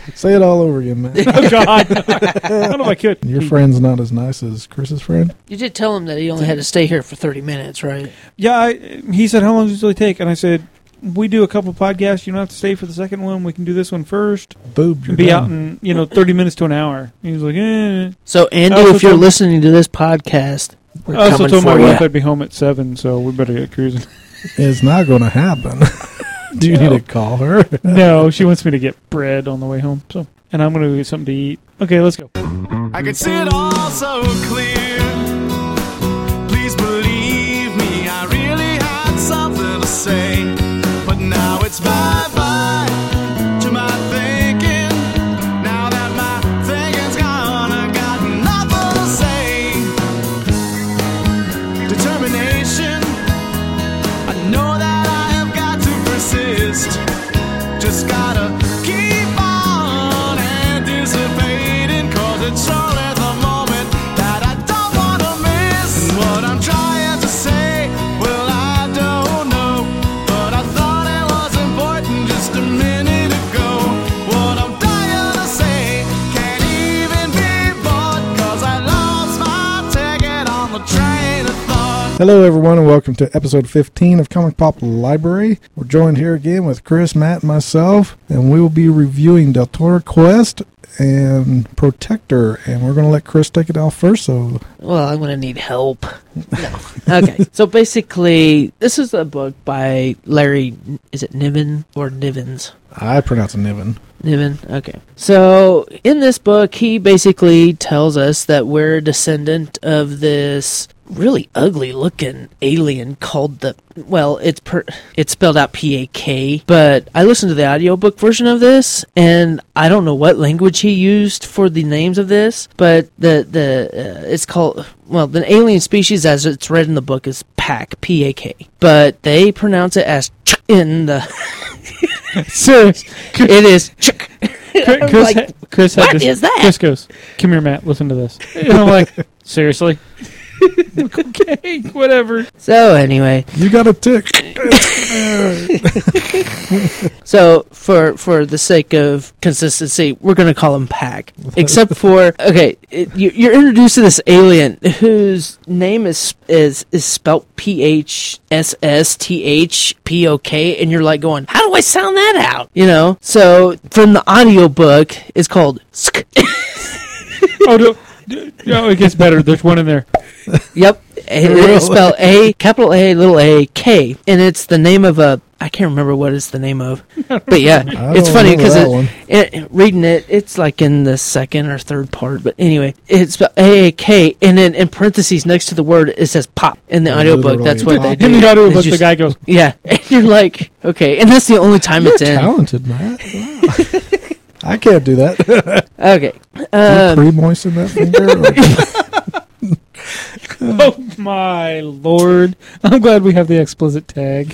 Say it all over again, man. Oh, God. I don't know if I could. Your friend's not as nice as Chris's friend? You did tell him that he only had to stay here for 30 minutes, right? Yeah, he said, how long does it really take? And I said, we do a couple podcasts. You don't have to stay for the second one. We can do this one first. Boob, you're And be done. out in, 30 minutes to an hour. He was like, eh. So, Andy, Also if you're told- listening to this podcast, we're I also coming told my for wife you. I'd be home at 7, so we better get cruising. It's not going to happen. Do you need to call her? No, she wants me to get bread on the way home. So, and I'm going to get something to eat. Okay, let's go. I could see it all so clear. Please believe me, I really had something to say. But now it's bye-bye to my thinking. Now that my thinking's gone, I got nothing to say. Determination, I know that I have got to persist. Just gotta keep on anticipating, 'cause it's only the moment that I don't wanna miss. And what I'm trying to say, well, I don't know, but I thought it was important just a minute ago. What I'm trying to say can't even be bought, 'cause I lost my ticket on the train of thought. Hello, everyone, and welcome to episode 15 of Comic Pop Library. We're joined here again with Chris, Matt, and myself, and we will be reviewing Del Toro Quest and Protector, and we're going to let Chris take it off first, so... Well, I'm going to need help. No. Okay. So basically, this is a book by Larry, is it Niven or Nivens? I pronounce it Niven. Niven? Okay. So in this book, he basically tells us that we're a descendant of this really ugly looking alien called it's spelled out P-A-K, but I listened to the audiobook version of this, and I don't know what language he used for the names of this, but it's called, the alien species as it's read in the book is Pack, P-A-K, but they pronounce it as in the... Serious. It is... Chris had what this, is that? Chris goes, come here, Matt, listen to this. And I'm like, seriously? Okay, whatever. So anyway, You got a tick. so for the sake of consistency, we're going to call him Pack. Except for, okay, you're introduced to this alien whose name is spelt P-H-S-S-T-H-P-O-K, and you're like going, how do I sound that out? So from the audiobook, it's called Sk. Oh, it gets better. There's one in there. Yep. It's spelled A, capital A, little a, K. And it's the name of I can't remember what it's the name of. But yeah, it's funny because reading it's like in the second or third part. But anyway, it's spelled A-A-K. And then in parentheses next to the word, it says pop in the audiobook. That's what they do. In the audiobook, It's the guy goes, yeah. And you're like, okay. And that's the only time You're it's in. talented, Matt. Wow. I can't do that. Okay. You pre-moisten that finger? oh my Lord. I'm glad we have the explicit tag.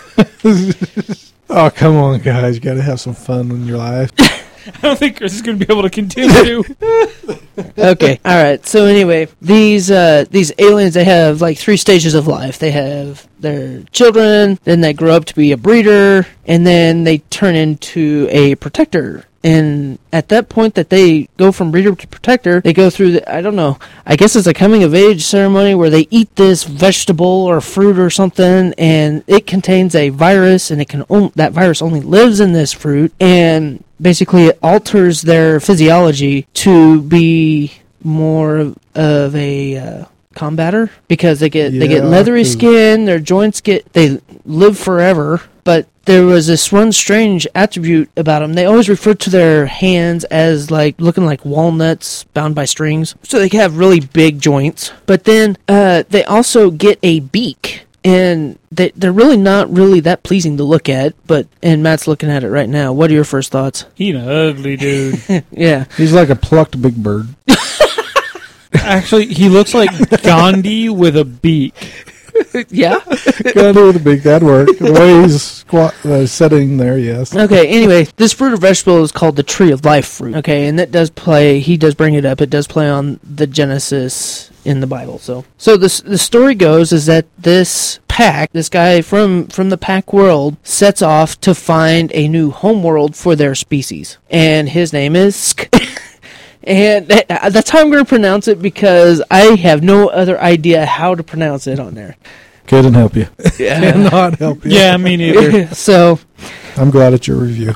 Oh, come on, guys. You got to have some fun in your life. I don't think Chris is going to be able to continue. Okay. All right. So anyway, these aliens, they have like 3 stages of life. They have their children, then they grow up to be a breeder, and then they turn into a protector. And at that point that they go from breeder to protector, they go through I guess it's a coming of age ceremony where they eat this vegetable or fruit or something, and it contains a virus, and that virus only lives in this fruit, and basically it alters their physiology to be more of a combatter, because they get leathery skin, their joints they live forever. But there was this one strange attribute about them. They always referred to their hands as like looking like walnuts bound by strings, so they can have really big joints. But then they also get a beak, and they're really not really that pleasing to look at. And Matt's looking at it right now. What are your first thoughts? He's an ugly dude. Yeah, He's like a plucked big bird. Actually, he looks like Gandhi with a beak. yeah. Gandhi with a beak, that'd work. The way he's sitting there, yes. Okay, anyway, this fruit or vegetable is called the Tree of Life fruit. Okay, and that does play, he does bring it up, it does play on the Genesis in the Bible. So the story goes is that this pack, this guy from the pack world, sets off to find a new homeworld for their species. And his name is Sk. And that's how I'm going to pronounce it because I have no other idea how to pronounce it on there. Couldn't help you. Yeah. Cannot help you. Yeah, me neither. So, I'm glad it's your review.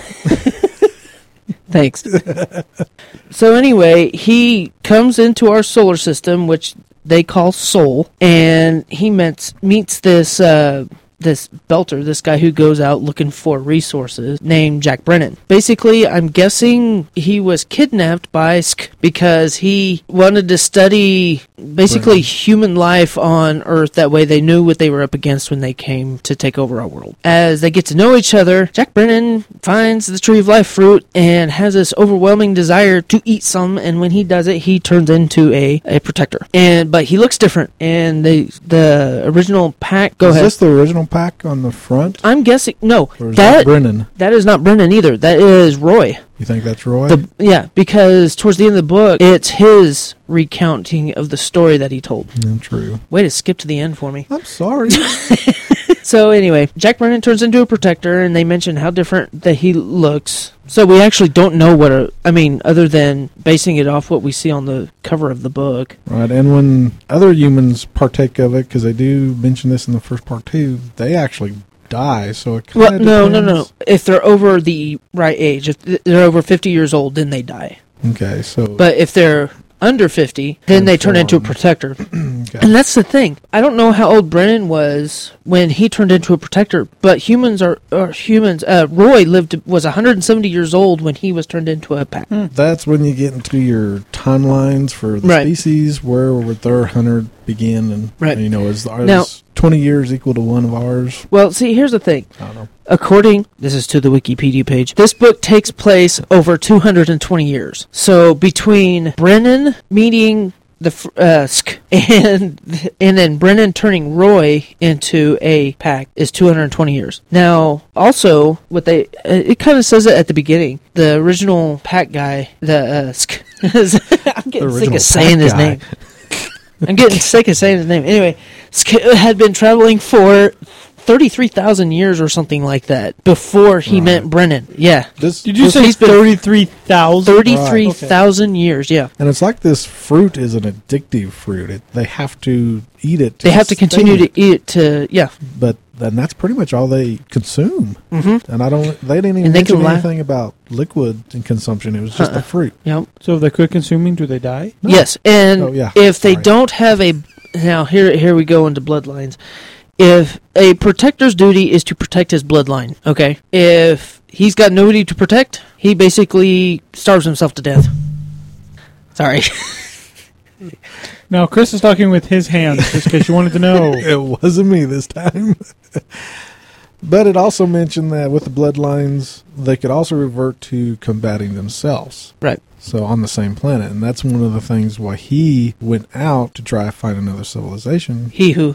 thanks. So anyway, he comes into our solar system, which they call Sol, and he meets this this belter, this guy who goes out looking for resources, named Jack Brennan. Basically, I'm guessing he was kidnapped by Sk because he wanted to study basically human life on Earth. That way they knew what they were up against when they came to take over our world. As they get to know each other, Jack Brennan finds the Tree of Life fruit and has this overwhelming desire to eat some, and when he does it, he turns into a protector. But he looks different, and the original pack... Go ahead. Is this the original pack on the front? I'm guessing... No. Or is that Brennan? That is not Brennan either. That is Roy. You think that's Roy? Yeah, because towards the end of the book, it's his recounting of the story that he told. True. Way to skip to the end for me. I'm sorry. So anyway, Jack Brennan turns into a protector, and they mention how different that he looks. So we actually don't know other than basing it off what we see on the cover of the book. Right, and when other humans partake of it, because they do mention this in the first part too, they actually die, so it kind of No. If they're over the right age, if they're over 50 years old, then they die. Okay, so... But if they're under 50, then they turn into a protector. Okay. And that's the thing. I don't know how old Brennan was when he turned into a protector, but humans are humans. Roy was 170 years old when he was turned into a pack. That's when you get into your timelines for the species, where their 100 begin, and is ours now, 20 years equal to one of ours? Well, see, here's the thing. I don't know. This is to the Wikipedia page, this book takes place over 220 years. So between Brennan meeting the Sk and then Brennan turning Roy into a pack is 220 years. Now, also, it kind of says it at the beginning. The original pack guy, the Sk, I'm getting sick of saying his name. I'm getting sick of saying his name. Anyway, Sk had been traveling for 33,000 years or something like that before he met Brennan. Yeah. Did you say 33,000? 33,000 years, yeah. And it's like this fruit is an addictive fruit. They have to eat it. They have to continue to eat it yeah. But then that's pretty much all they consume. Mm-hmm. And they didn't even mention anything about liquid and consumption. It was just the fruit. Yep. So if they quit consuming, do they die? No. Yes. And if they don't have now here we go into bloodlines. If a protector's duty is to protect his bloodline, okay? If he's got nobody to protect, he basically starves himself to death. Sorry. Now, Chris is talking with his hands, just in case you wanted to know. It wasn't me this time. But it also mentioned that with the bloodlines, they could also revert to combating themselves. Right. So on the same planet. And that's one of the things why he went out to try to find another civilization. He who...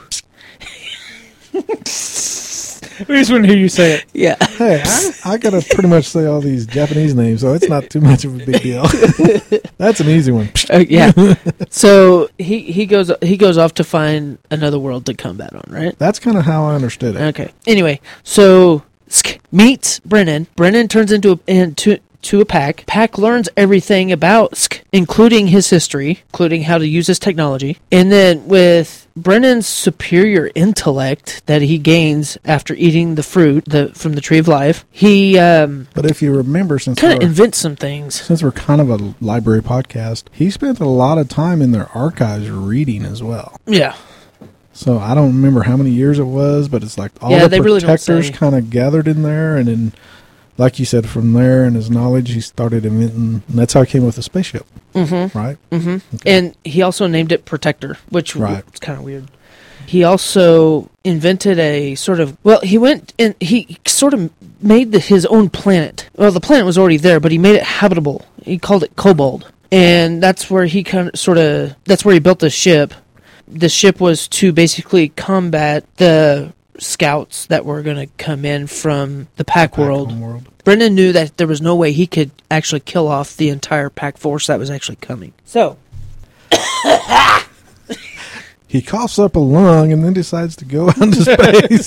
We just want to hear you say it. Yeah. Hey, I gotta pretty much say all these Japanese names, so it's not too much of a big deal. That's an easy one. Yeah. So he goes off to find another world to combat on, right? That's kind of how I understood it. Okay. Anyway, so Sk meets Brennan. Brennan turns into a pack. Pack learns everything about Sk, including his history, including how to use his technology. And then with Brennan's superior intellect that he gains after eating the fruit from the Tree of Life, he but if you remember, since kind of invents some things. Since we're kind of a library podcast, he spent a lot of time in their archives reading as well. Yeah. So I don't remember how many years it was, but it's like all the protectors kind of gathered in there, and then, like you said, from there and his knowledge, he started inventing, and that's how he came with the spaceship. Mm-hmm. Right? Mm-hmm. Okay. And he also named it Protector, which was kind of weird. He also invented he went and he sort of made his own planet. Well, the planet was already there, but he made it habitable. He called it Kobold. And that's where he that's where he built the ship. The ship was to basically combat the scouts that were going to come in from the pack world. Brennan knew that there was no way he could actually kill off the entire pack force that was actually coming. So he coughs up a lung and then decides to go out into space.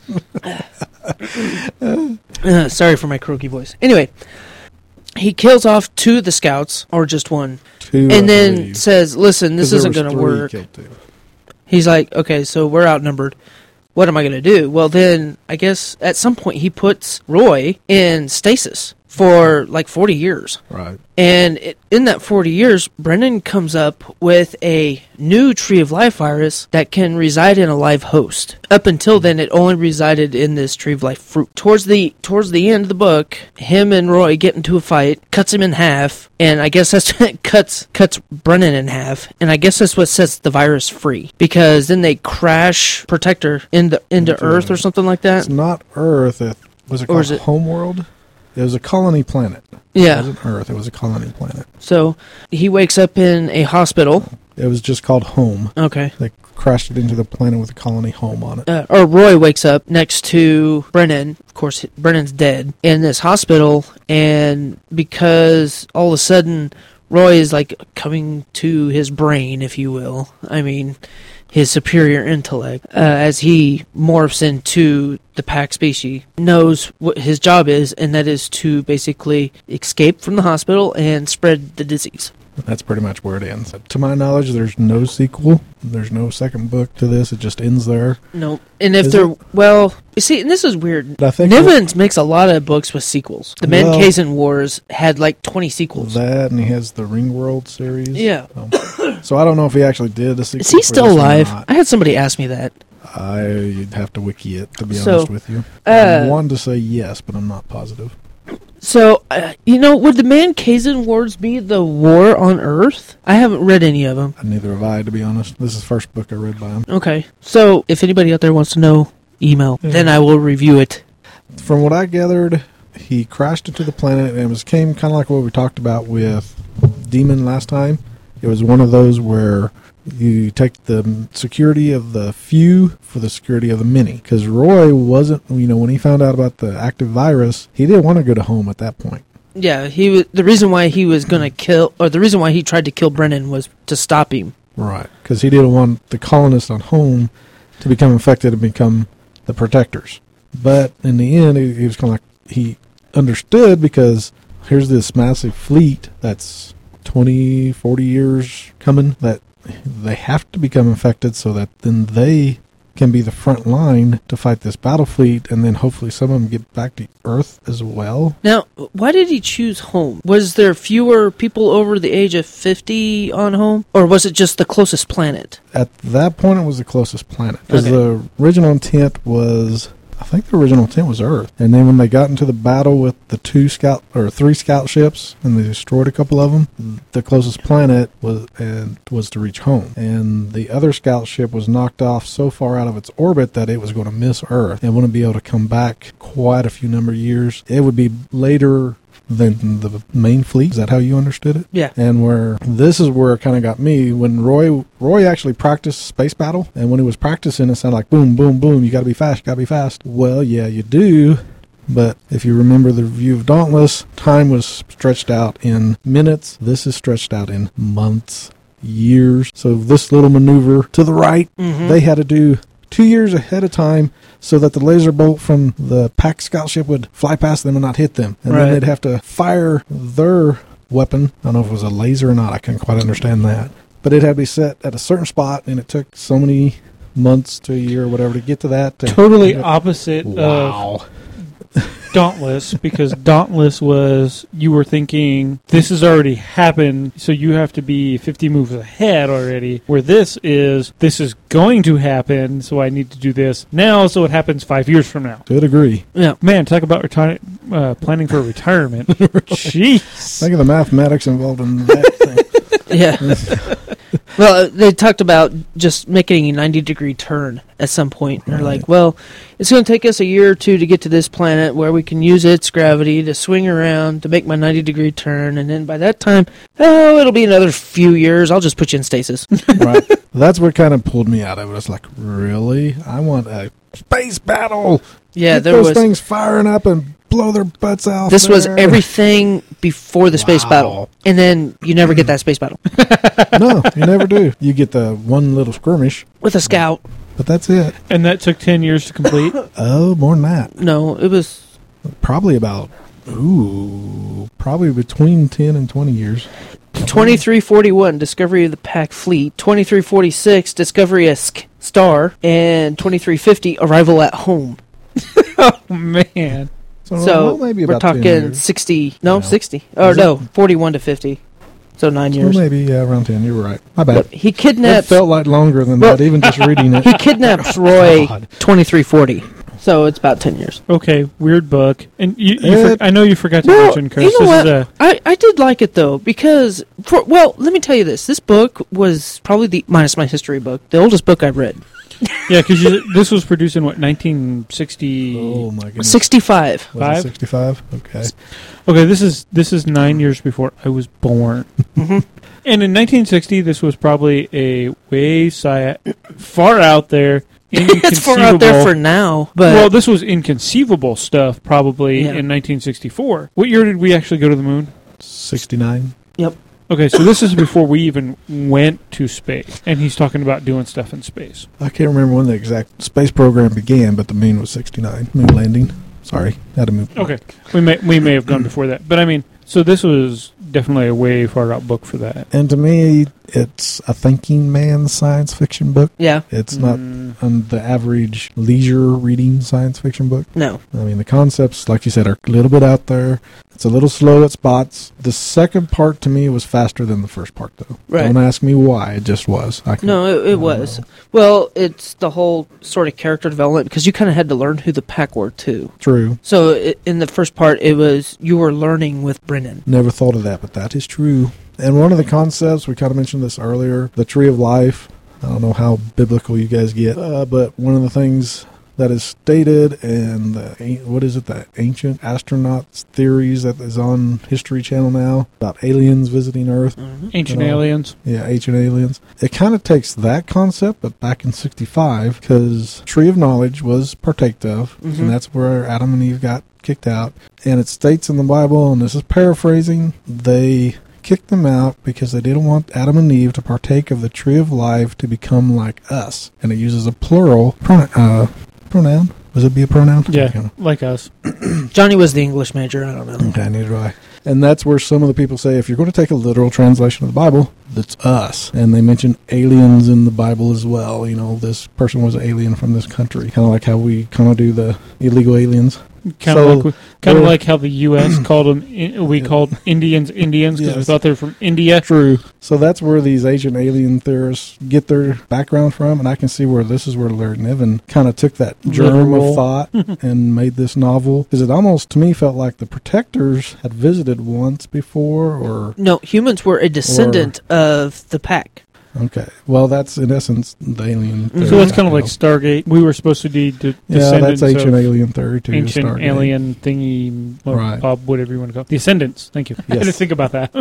Sorry for my croaky voice. Anyway, he kills off 2 of the scouts, or just 1, Two, I and then believe. says, "Listen, this 'Cause there isn't was going to 3 work." killed too. He's like, "Okay, so we're outnumbered. What am I going to do?" Well, then I guess at some point he puts Roy in stasis for like 40 years. Right. And in that 40 years, Brennan comes up with a new Tree of Life virus that can reside in a live host. Up until then, it only resided in this Tree of Life fruit. Towards the end of the book, him and Roy get into a fight, cuts him in half, and I guess that's cuts Brennan in half. And I guess that's what sets the virus free, because then they crash Protector into Earth or something like that. It's not Earth. Was it Or called is it- Homeworld? It was a colony planet. Yeah. It wasn't Earth. It was a colony planet. So he wakes up in a hospital. It was just called Home. Okay. They crashed it into the planet with a colony home on it. Or Roy wakes up next to Brennan. Of course, Brennan's dead in this hospital, and because all of a sudden Roy is like coming to his brain, if you will. I mean, his superior intellect, as he morphs into the pack species, knows what his job is, and that is to basically escape from the hospital and spread the disease. That's pretty much where it ends. To my knowledge, there's no sequel. There's no second book to this. It just ends there. No, and if Is there, it? well, you see, and this is weird. I think Nivens makes a lot of books with sequels. The Well- Mankazan Wars had like 20 sequels. that, and he has the Ringworld series. Yeah. So I don't know if he actually did a sequel. Is he for still this or alive? not. I had somebody ask me that. I'd have to wiki it, to be So, honest with you. uh, I wanted to say yes, but I'm not positive. So, would the Mankazan Wars be the war on Earth? I haven't read any of them. Neither have I, to be honest. This is the first book I read by him. Okay. So, if anybody out there wants to know, email. Yeah. Then I will review it. From what I gathered, he crashed into the planet, and it came kind of like what we talked about with Demon last time. It was one of those where you take the security of the few for the security of the many. Because Roy wasn't, when he found out about the active virus, he didn't want to go to Home at that point. Yeah, the reason why he was going to kill, or the reason why he tried to kill Brennan was to stop him. Right. Because he didn't want the colonists on Home to become infected and become the protectors. But in the end, he was kind of like, he understood, because here's this massive fleet that's 20, 40 years coming, that they have to become infected so that then they can be the front line to fight this battle fleet, and then hopefully some of them get back to Earth as well. Now, why did he choose Home? Was there fewer people over the age of 50 on Home? Or was it just the closest planet? At that point, it was the closest planet. Because Okay. the original intent was, I think the original intent was Earth. And then when they got into the battle with the 3 scout ships, and they destroyed a couple of them, the closest planet was to reach Home. And the other scout ship was knocked off so far out of its orbit that it was going to miss Earth and wouldn't be able to come back quite a few number of years. It would be later than the main fleet. Is that how you understood it? Yeah. And this is where it kind of got me, when Roy actually practiced space battle, and when he was practicing, it sounded like boom, boom, boom, you gotta be fast. Well, yeah, you do, but if you remember the review of Dauntless, time was stretched out in minutes. This is stretched out in months, years. So this little maneuver to the right, they had to do 2 years ahead of time, so that the laser bolt from the pack scout ship would fly past them and not hit them. And Right. then they'd have to fire their weapon. I don't know if it was a laser or not. I couldn't quite understand that. But it had to be set at a certain spot, and it took so many months to a year or whatever to get to that. Totally opposite of Wow. Dauntless, because Dauntless was, you were thinking, this has already happened, so you have to be 50 moves ahead already, where this is going to happen, so I need to do this now, so it happens 5 years from now. To a degree. Yeah. Man, talk about planning for retirement. Jeez. Think of the mathematics involved in that thing. Yeah. Well, they talked about just making a 90-degree turn at some point. They're Right. like, well, it's going to take us a year or two to get to this planet where we can use its gravity to swing around to make my 90-degree turn. And then by that time, it'll be another few years. I'll just put you in stasis. Right. That's what kind of pulled me out of it. It's like, really? I want a space battle. Yeah, Get there those was... things firing up and blow their butts out. This was there. everything before the space Wow. battle. And then you never get that space battle. No, you never do. You get the one little skirmish, With a scout. but that's it. And that took 10 years to complete. Oh, more than that. No, it was... Probably about, probably between 10 and 20 years. 2341, Discovery of the Pac Fleet. 2346, Discovery of Star. And 2350, Arrival at Home. Oh, man. So well, maybe we're about 10 talking years. 60. No, No. 60. Or Is no, 41 to 50. So 9 Well, years. maybe around 10. You're right. My bad. But he It kidnaps... felt like longer than Well, that, even just reading it. He kidnaps Roy God. 2340. So it's about 10 years. Okay, weird book. And It- I know you forgot to Well, mention, Chris. you know what? This is I did like it, though, because... let me tell you this. This book was probably the... Minus my history book. The oldest book I've read. yeah, because this was produced in, what, 1960? Oh, my goodness. 65. Was it Five? 65? Okay. Okay, this is 9 years before I was born. Mhm. And in 1960, this was probably a way far out there, inconceivable. It's far out there for now, but... well, this was inconceivable stuff probably Yeah. in 1964. What year did we actually go to the moon? 69. Yep. Okay, so this is before we even went to space, and he's talking about doing stuff in space. I can't remember when the exact space program began, but the moon was 69. Moon landing. Sorry. Had to move. Okay, we may have gone before that, but I mean, so this was definitely a way far out book for that. And to me, it's a thinking man's science fiction book. Yeah. It's not the average leisure reading science fiction book. No. I mean, the concepts, like you said, are a little bit out there. It's a little slow at spots. The second part, to me, was faster than the first part, though. Right. Don't ask me why. It just was. I can- No, I it don't was. know. Well, it's the whole sort of character development, because you kind of had to learn who the Pack were, too. True. So in the first part, it was you were learning with Brennan. Never thought of that, but that is true. And one of the concepts, we kind of mentioned this earlier, the tree of life. I don't know how biblical you guys get, but one of the things that is stated and the ancient astronauts theories that is on History Channel now about aliens visiting Earth. Ancient You know, aliens. Yeah, ancient aliens. It kind of takes that concept, but back in 65, because Tree of Knowledge was partaked of, Mhm. and that's where Adam and Eve got kicked out. And it states in the Bible, and this is paraphrasing, they kicked them out because they didn't want Adam and Eve to partake of the tree of life to become like us. And it uses a plural pronoun. Was it be a pronoun? Yeah, Okay. like us. Johnny was the English major. I don't know. Okay, neither do I. And that's where some of the people say, if you're going to take a literal translation of the Bible, that's us. And they mention aliens in the Bible as well. You know, this person was an alien from this country. Kind of like how we kind of do the illegal aliens. Kind So, of we're- like how the U.S. called them. We called Indians because we Yes. thought they were from India. True. So that's where these ancient alien theorists get their background from, and I can see where this is where Laird Niven kind of took that germ Literal. of thought and made this novel. Because it almost, to me, felt like the Protectors had visited once before, or... No, humans were a descendant of the Pack. Okay. Well, that's, in essence, the alien theory. So that's kind of like Stargate. We were supposed to be Yeah, descendants that's ancient of alien theory, too. ancient Stargate. alien thingy, well, Right. Bob, whatever you want to call it. Descendants. Thank you. I had to Yes. think about that.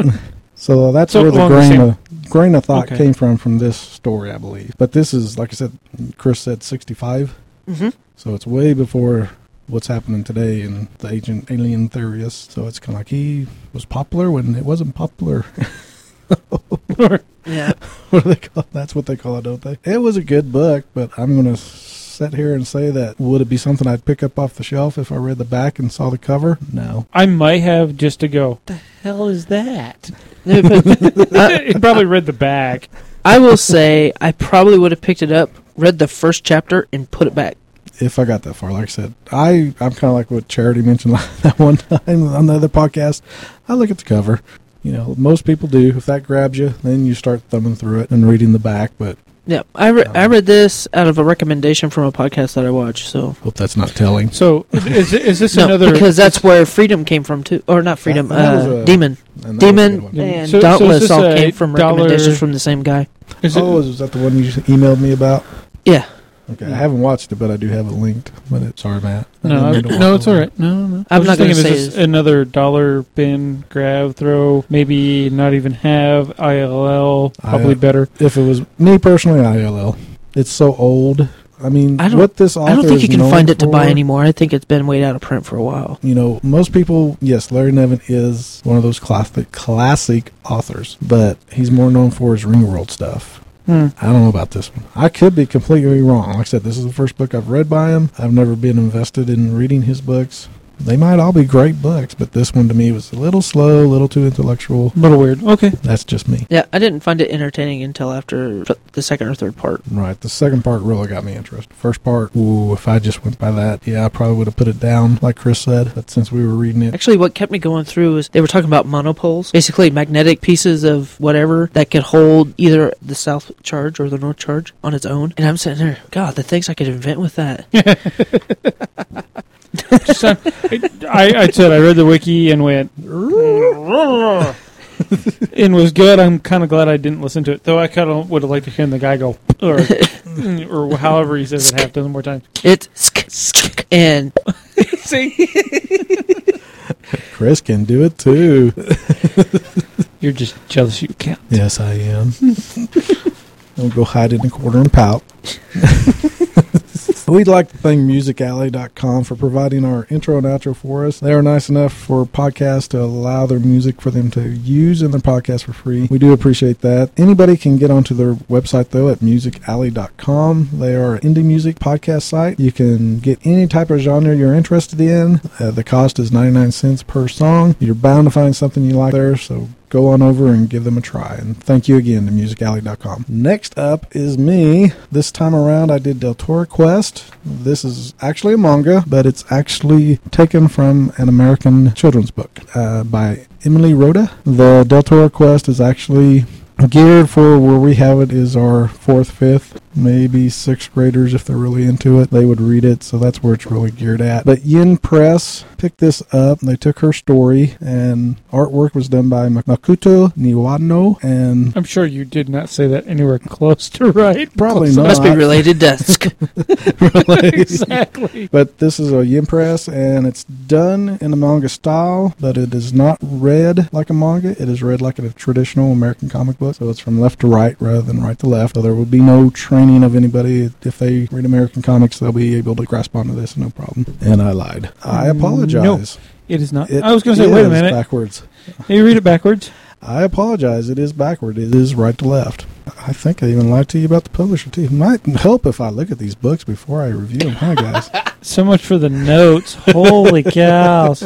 So that's So where the along the grain of thought Okay. came from this story, I believe. But this is, like I said, Chris said 65. Mm-hmm. So it's way before what's happening today in the ancient alien theorists. So it's kind of like he was popular when it wasn't popular. Yeah. What do they call it? That's what they call it, don't they? It was a good book, but I'm going to sit here and say that would it be something I'd pick up off the shelf if I read the back and saw the cover? No. I might have just to go, the hell is that? But He probably read the back. I will say I probably would have picked it up, read the first chapter, and put it back. If I got that far, like I said, I'm kind of like what Charity mentioned that one time on the other podcast. I look at the cover. You know, most people do. If that grabs you, then you start thumbing through it and reading the back. But Yeah, I read this out of a recommendation from a podcast that I watched. So hope that's not telling. So is this no, another? because that's where Freedom came from too, or not Freedom, That was a- Demon, And that was a good Demon, one. Yeah. and So is Dauntless this all a came from dollar- recommendations from the same guy. Is it, Oh, is that the one you emailed me about? Yeah, Okay, I haven't watched it, but I do have it linked. But sorry, Matt. I no, didn't mean to no, walk it's all away. right. No. I'm I was not just gonna thinking, say is this it's- another dollar bin grab throw? Maybe not even have ILL. Probably better. If it was me personally, ILL. It's so old. I mean, I don't- what this author I don't think is you can known find it to buy for- anymore. I think it's been way out of print for a while. You know, most people, yes, Larry Nevin is one of those classic authors, but he's more known for his Ringworld stuff. I don't know about this one. I could be completely wrong. Like I said, this is the first book I've read by him. I've never been invested in reading his books. They might all be great books, but this one to me was a little slow, a little too intellectual. A little weird. Okay. That's just me. Yeah, I didn't find it entertaining until after the second or third part. Right. The second part really got me interested. First part, ooh, if I just went by that, yeah, I probably would have put it down, like Chris said. But since we were reading it, Actually, what kept me going through is they were talking about monopoles, basically magnetic pieces of whatever that could hold either the south charge or the north charge on its own. And I'm sitting there, God, the things I could invent with that. So, I said I read the wiki and went and was good. I'm kind of glad I didn't listen to it, though. I kind of would have liked to hear the guy go or however he says it half dozen more times. It's and See, Chris can do it too. you're just jealous you can't. Yes, I am. I'll go hide in a corner and pout. We'd like to thank MusicAlley.com for providing our intro and outro for us. They are nice enough for podcasts to allow their music for them to use in their podcast for free. We do appreciate that. Anybody can get onto their website, though, at MusicAlley.com. They are an indie music podcast site. You can get any type of genre you're interested in. The cost is 99 cents per song. You're bound to find something you like there, so go on over and give them a try. And thank you again to MusicAlley.com. Next up is me. This time around, I did Del Toro Quest. This is actually a manga, but it's actually taken from an American children's book by Emily Rhoda. The Del Toro Quest is actually geared for where we have it is our 4th, 5th, maybe 6th graders if they're really into it. They would read it, so that's where it's really geared at. But Yin Press picked this up. They took her story, and artwork was done by Makoto Niwano, and I'm sure you did not say that anywhere close to right. probably not. must be related to Exactly. But this is a Yin Press, and it's done in a manga style, but it is not read like a manga. It is read like a traditional American comic book, so it's from left to right rather than right to left. So there will be no training of anybody. If they read American comics, they'll be able to grasp onto this, no problem. And I lied. I apologize. No, it is not. It I was going to say, wait a is minute. backwards. Hey, you read it backwards. I apologize. It is backward. It is right to left. I think I even lied to you about the publisher, too. Might help if I look at these books before I review them, huh, guys? So much for the notes. Holy cows.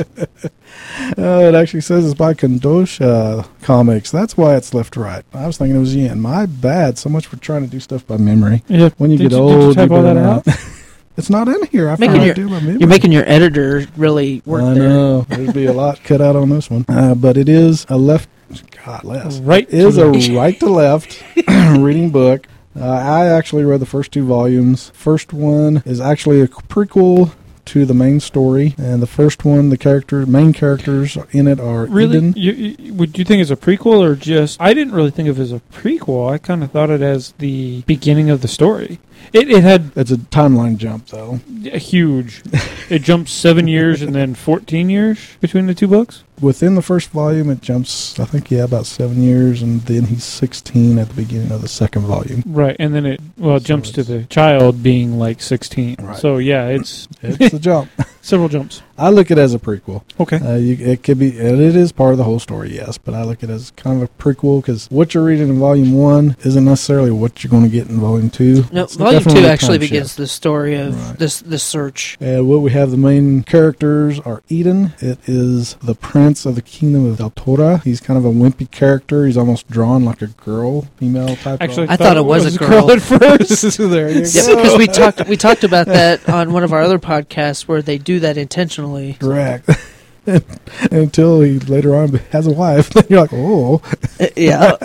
It actually says it's by Kondosha Comics. That's why it's left to right. I was thinking it was Yin. My bad. So much for trying to do stuff by memory. Yeah. When you Did get you old, type you all that burn out? It's not in here. I Making forgot your- to do my memory. You're making your editor really work I there. know. There'd be a lot cut out on this one. But it is a left... God, less. Right It is to a the- right to left reading book. I actually read the first 2 volumes. First one is actually a prequel to the main story, and the first one, the main characters in it are Really? Eden. Would you think it's a prequel or just... I didn't really think of it as a prequel. I kind of thought it as the beginning of the story. It had It's a timeline jump, though. a huge... It jumped 7 years and then 14 years between the 2 books? Within the first volume, it jumps, I think, about 7 years, and then he's 16 at the beginning of the second volume. Right, and then it So jumps to it's- the child being like 16. Right. So yeah, it's It's a jump. several jumps. I look at it as a prequel. Okay. It could be, and it is part of the whole story, yes, but I look at it as kind of a prequel because what you're reading in Volume 1 isn't necessarily what you're going to get in Volume 2. No, It's Volume 2 definitely a actually time begins shift. the story of Right. this search. And what we have, the main characters are Eden. It is the prince of the kingdom of Del Toro. He's kind of a wimpy character. He's almost drawn like a girl, female type. Actually, I thought it was a girl. at first. there you Yeah, go. because we talked about that on one of our other podcasts where they do that intentionally. Correct. Until he later on has a wife. Then you're like, oh. Yeah.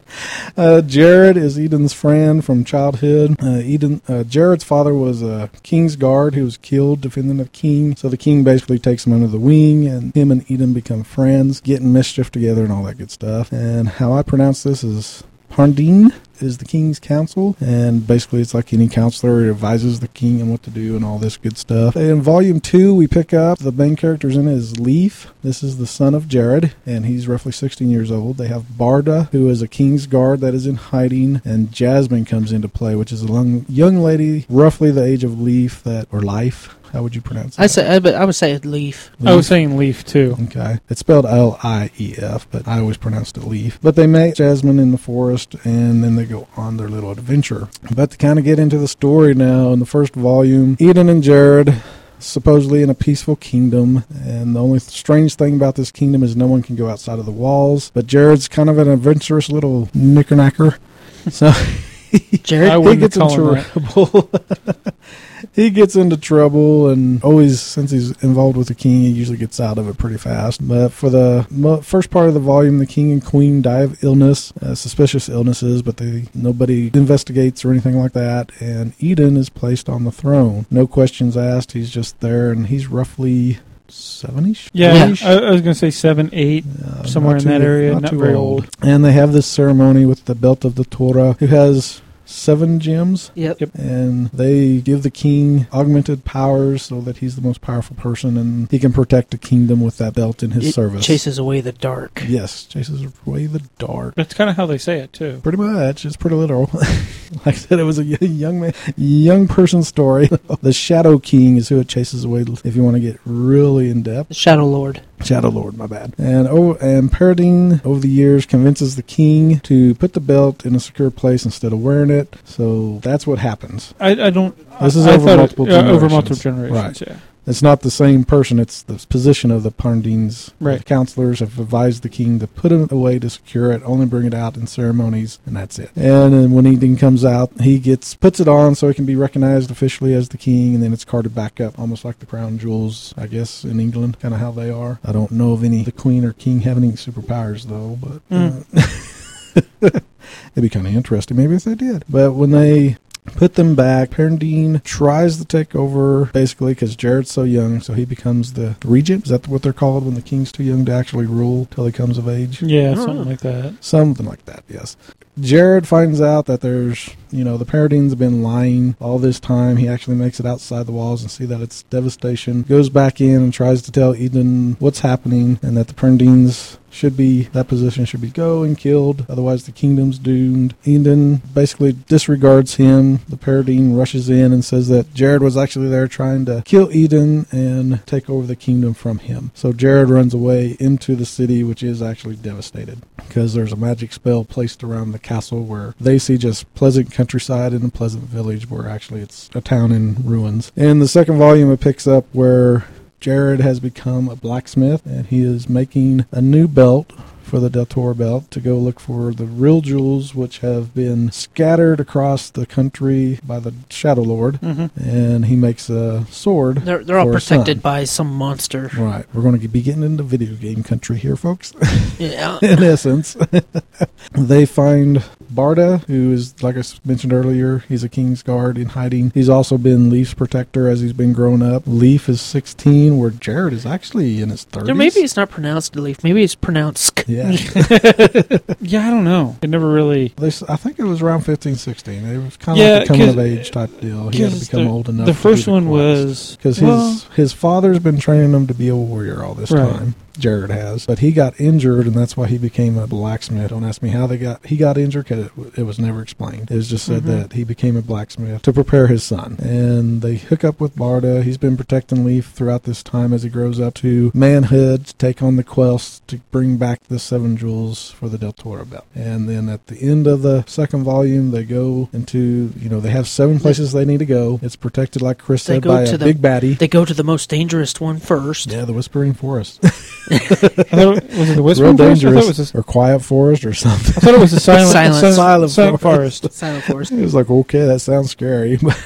Jared is Eden's friend from childhood. Jared's father was a king's guard who was killed defending the king. So the king basically takes him under the wing, and him and Eden become friends, getting mischief together and all that good stuff. And how I pronounce this is Pardine. is the king's council, and basically it's like any counselor. It advises the king on what to do and all this good stuff. In volume 2, we pick up the main characters in it is Leif. This is the son of Jared, and he's roughly 16 years old. They have Barda, who is a king's guard that is in hiding, and Jasmine comes into play, which is a young lady, roughly the age of Leif, or Life. How would you pronounce it? I would say Leaf. I was saying Leaf too. Okay. It's spelled Lief, but I always pronounced it Leaf. But they meet Jasmine in the forest, and then they go on their little adventure. But to kind of get into the story now, in the first volume, Eden and Jared supposedly in a peaceful kingdom, and the only strange thing about this kingdom is no one can go outside of the walls. But Jared's kind of an adventurous little knickerknacker. So Jared, I he wouldn't gets in call him that. trouble. He gets into trouble, and always, since he's involved with the king, he usually gets out of it pretty fast. But for the first part of the volume, the king and queen die of illness, suspicious illnesses, but nobody investigates or anything like that. And Eden is placed on the throne. No questions asked. He's just there, and he's roughly 7-ish? Yeah, 8-ish? I was going to say 7, 8, somewhere in that area. Not too very old. And they have this ceremony with the belt of the Torah, who has 7 gems. Yep. And they give the king augmented powers so that he's the most powerful person, and he can protect the kingdom with that belt in his service. Chases away the dark. Yes, chases away the dark. That's kind of how they say it too. Pretty much. It's pretty literal. Like I said, it was a young person's story. The Shadow King is who it chases away, if you want to get really in depth. The Shadow Lord. Shadow Lord, my bad. And Paradine, over the years, convinces the king to put the belt in a secure place instead of wearing it. So that's what happens. I don't. This is I over thought multiple generations. Over multiple generations, Right. yeah. It's not the same person. It's the position of the Paradines. Right. The counselors have advised the king to put it away to secure it, only bring it out in ceremonies, and that's it. And then when Eden comes out, he puts it on so he can be recognized officially as the king, and then it's carted back up, almost like the crown jewels, I guess, in England, kind of how they are. I don't know if the queen or king have any superpowers, though, but it'd be kind of interesting maybe if they did. But when they put them back, Paradine tries to take over, basically, because Jared's so young, so he becomes the regent. Is that what they're called when the king's too young to actually rule till he comes of age? Yeah, something like that. Something like that, yes. Jared finds out that there's, the Paradines have been lying all this time. He actually makes it outside the walls and see that it's devastation. Goes back in and tries to tell Eden what's happening and that the Paradines that position should be and killed, otherwise the kingdom's doomed. Eden basically disregards him. The Paradine rushes in and says that Jared was actually there trying to kill Eden and take over the kingdom from him. So Jared runs away into the city, which is actually devastated because there's a magic spell placed around the castle where they see just pleasant countryside in a pleasant village where actually it's a town in ruins. In the second volume, it picks up where Jared has become a blacksmith, and he is making a new belt for the Del Toro belt to go look for the real jewels, which have been scattered across the country by the Shadow Lord. Mm-hmm. And he makes a sword. They're all protected by some monster. Right. We're going to be getting into video game country here, folks. Yeah. In essence. They find Barda, who is, like I mentioned earlier, he's a king's guard in hiding. He's also been Leif's protector as he's been grown up. Leif is 16, where Jared is actually in his 30s. Yeah, maybe it's not pronounced Leif. Maybe it's pronounced Yeah. Yeah, I don't know. It never really. I think it was around 15, 16. It was kind of like a coming of age type deal. He had to become old enough. The first one was because his father's been training him to be a warrior all this time. Jared has, but he got injured, and that's why he became a blacksmith. Don't ask me how he got injured, because it was never explained. It was just said that he became a blacksmith to prepare his son, and they hook up with Barda. He's been protecting Leif throughout this time as he grows up to manhood, to take on the quest to bring back the 7 jewels for the Del Toro belt. And then at the end of the second volume, they go into, they have 7 places they need to go. It's protected, like Chris said, by a big baddie. They go to the most dangerous one first. Yeah, the Whispering Forest. Was it the Whispering Forest? Real dangerous, or Quiet Forest, or something. I thought it was the Silent Silent Forest. Silent Forest. It was like, okay, that sounds scary.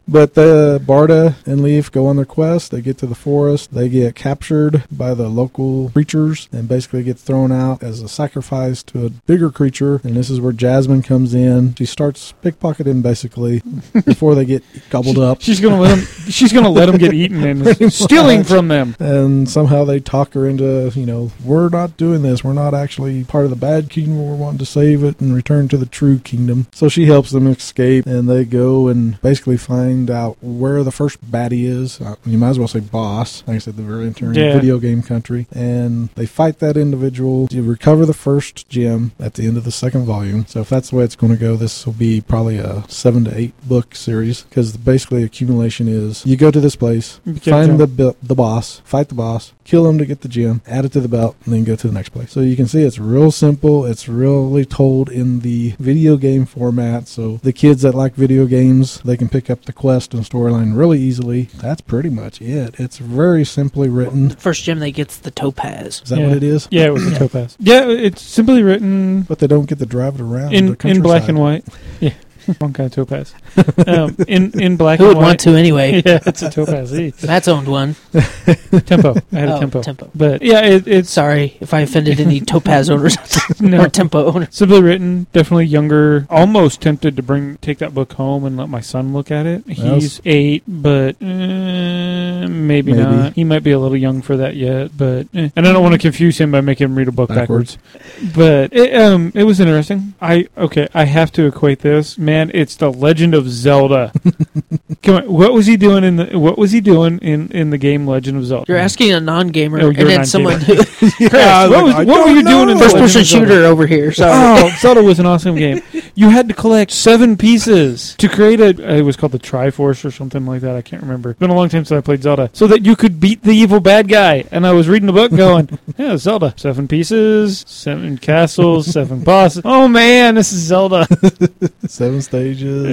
But the Barda and Leaf go on their quest. They get to the forest. They get captured by the local creatures and basically get thrown out as a sacrifice to a bigger creature. And this is where Jasmine comes in. She starts pickpocketing basically before they get gobbled up. She's gonna let them. She's gonna let them get eaten and stealing from them. And somehow they talk her into, we're not doing this. We're not actually part of the bad kingdom. We're wanting to save it and return to the true kingdom. So she helps them escape, and they go and basically find out where the first baddie is. You might as well say boss. Like I said, the very entering video game country. And they fight that individual. You recover the first gem at the end of the second volume. So if that's the way it's going to go, this will be probably a 7 to 8 book series, because basically accumulation is you go to this place, find the boss, fight the boss, kill him to get the gem, add it to the belt, and then go to the next place. So you can see it's real simple. It's really told in the video game format. So the kids that like video games, they can pick up the quest and storyline really easily. That's pretty much it. It's very simply written. The first gem they get's the topaz. Is that what it is? Yeah, it was the topaz. Yeah, it's simply written. But they don't get to drive it around in black and white. Yeah. One kind of topaz. In black Who and would white. want to anyway? Yeah, it's a topaz. Matt's owned one. Tempo. I had a tempo. But yeah, it's Sorry if I offended any topaz owners No. or tempo owners. simply written. Definitely younger. Almost tempted to take that book home and let my son look at it. He's 8, but maybe not. He might be a little young for that yet. But and I don't want to confuse him by making him read a book backwards. But it was interesting. I have to equate this. Man, it's the Legend of Zelda. Come on, what was he doing in the game Legend of Zelda? You're asking a non-gamer, Oh, and you're a then someone non-gamer. what were you doing in the first-person Legend of Zelda? shooter over here. Sorry. Oh, Zelda was an awesome game. You had to collect 7 pieces to create it was called the Triforce or something like that. I can't remember. It's been a long time since I played Zelda. So that you could beat the evil bad guy. And I was reading the book going, yeah, Zelda. 7 pieces, 7 castles, 7 bosses. Oh man, this is Zelda. 7 stages.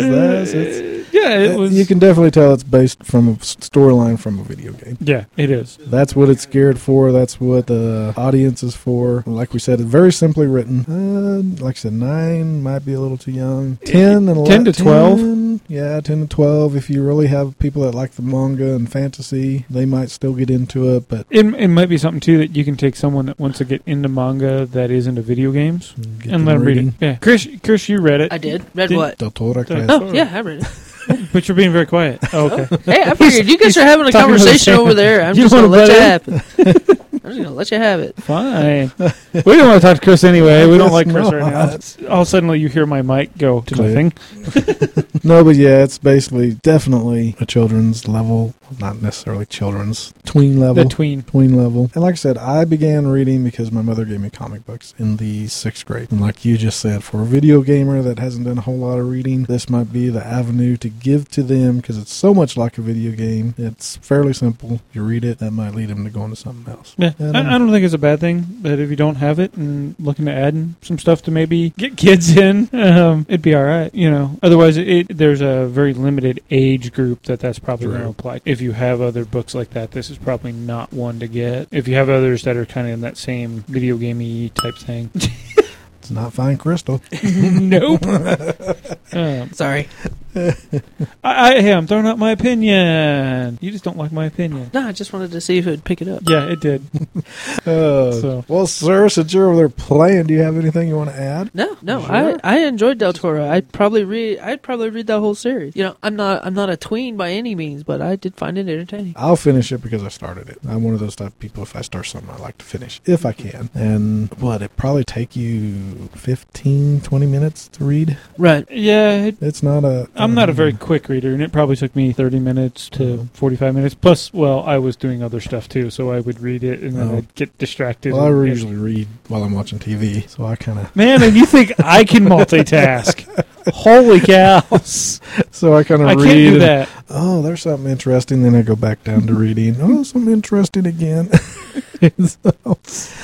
It was. You can definitely tell it's based from a storyline from a video game. Yeah, it is. That's what it's geared for. That's what the audience is for. Like we said, it's very simply written. Like I said, 9 might be a little too young. 10 and 11, 10 to 12. Yeah, 10 to 12. If you really have people that like the manga and fantasy, they might still get into it. But it might be something too that you can take someone that wants to get into manga that is into video games and let them read it. Yeah, Chris, you read it. I did. Read what? Del Toro Quest. Oh, yeah, I read it. But you're being very quiet. Oh, okay. Hey, I figured you guys are having a conversation over there. I'm just going to let you happen. I'm just going to let you have it. Fine. We don't want to talk to Chris anyway. We don't like Chris not. right now. All of a sudden, you hear my mic go to nothing. No, but yeah, it's basically definitely a children's level. Not necessarily children's. Tween level. The tween. Tween level. And like I said, I began reading because my mother gave me comic books in the 6th grade. And like you just said, for a video gamer that hasn't done a whole lot of reading, this might be the avenue to give to them because it's so much like a video game. It's fairly simple. You read it, that might lead them to go into something else. Yeah, I don't think it's a bad thing that if you don't have it and looking to add in some stuff to maybe get kids in, it'd be all right. Otherwise, there's a very limited age group that's probably going to apply. If you have other books like that, this is probably not one to get. If you have others that are kind of in that same video gamey type thing. It's not Fine Crystal. Nope. Sorry. I'm throwing out my opinion. You just don't like my opinion. No, I just wanted to see if it would pick it up. Yeah, it did. Well, sir, since you're over there playing, do you have anything you want to add? No. Sure. I enjoyed Del Toro. I'd probably read that whole series. I'm not a tween by any means, but I did find it entertaining. I'll finish it because I started it. I'm one of those type of people. If I start something, I like to finish if I can. And it probably take you 15, 20 minutes to read. Right. Yeah. It's not a. I'm not a very quick reader, and it probably took me 30 minutes to 45 minutes. Plus, I was doing other stuff too, so I would read it and then I'd get distracted. Well, I usually read while I'm watching TV, so I kind of. Man, and you think I can multitask? Holy cows! So I kind of read. I can't do that. Oh, there's something interesting. Then I go back down to reading. Oh, something interesting again. So,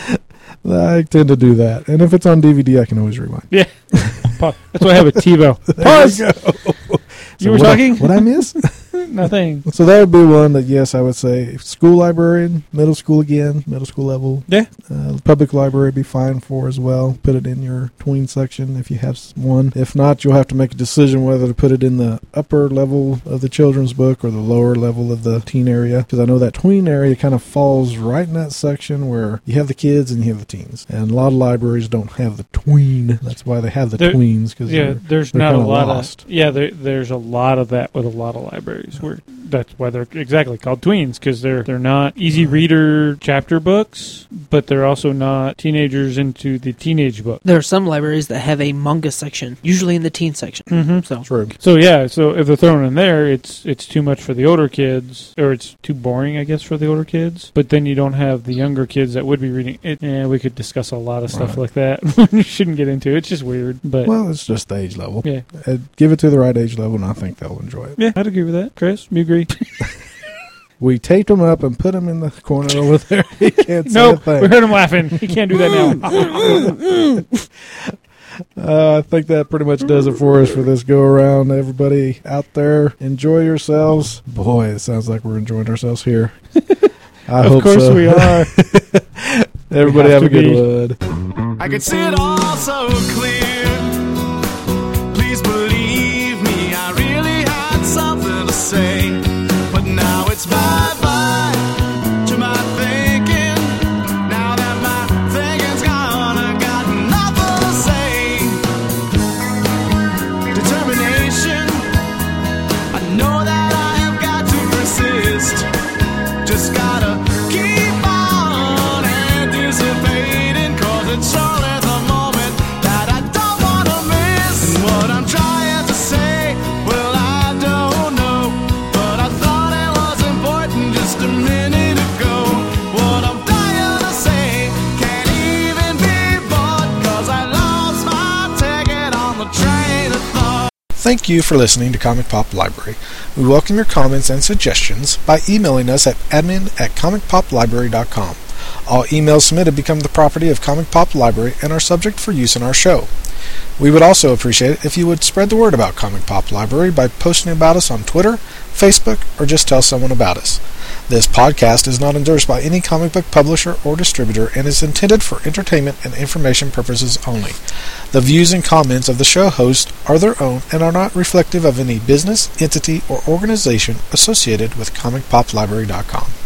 I tend to do that, and if it's on DVD, I can always rewind. Yeah, that's why I have a TiVo. Pause. You were talking. What I miss? Nothing. So that would be one that, yes, I would say school librarian, middle school again, middle school level. Yeah. Public library would be fine for as well. Put it in your tween section if you have one. If not, you'll have to make a decision whether to put it in the upper level of the children's book or the lower level of the teen area. Because I know that tween area kind of falls right in that section where you have the kids and you have the teens. And a lot of libraries don't have the tween. That's why they have the tweens. Cause there's they're not a kinda lot lost. of... Yeah, there's a lot of that with a lot of libraries. Where that's why they're exactly called tweens, because they're not easy reader chapter books, but they're also not teenagers into the teenage book. There are some libraries that have a manga section, usually in the teen section. Mm-hmm. So True. So yeah, so if they're thrown in there, it's too much for the older kids, or it's too boring, I guess, for the older kids. But then you don't have the younger kids that would be reading it. We could discuss a lot of stuff like that. We shouldn't get into it. It's just weird. But Well, it's just the age level. yeah, Give it to the right age level, and I think they'll enjoy it. yeah, I'd agree with that. Chris, you agree? We taped him up and put him in the corner over there. He can't say No, a thing. we heard him laughing. He can't do that now. I think that pretty much does it for us for this go around. Everybody out there, enjoy yourselves. Boy, it sounds like we're enjoying ourselves here. I hope Of course so. we are. Everybody We have have a to good one. I could see it all so clear. Please believe me, I really had something to say. But now it's bye-bye to my thinking. Now that my thinking's gone, I got nothing to say. Determination, I know that I have got to persist. Just gotta keep on anticipating, 'cause it's only the moment that I don't wanna miss. And what I'm trying to say, well, I don't know, but I thought it was important just a minute ago. What I'm dying to say can't even be bought, 'cause I lost my ticket on the train of thought. Thank you for listening to Comic Pop Library. We welcome your comments and suggestions by emailing us at admin@comicpoplibrary.com. All emails submitted become the property of Comic Pop Library and are subject for use in our show. We would also appreciate it if you would spread the word about Comic Pop Library by posting about us on Twitter, Facebook, or just tell someone about us. This podcast is not endorsed by any comic book publisher or distributor and is intended for entertainment and information purposes only. The views and comments of the show host are their own and are not reflective of any business, entity, or organization associated with ComicPopLibrary.com.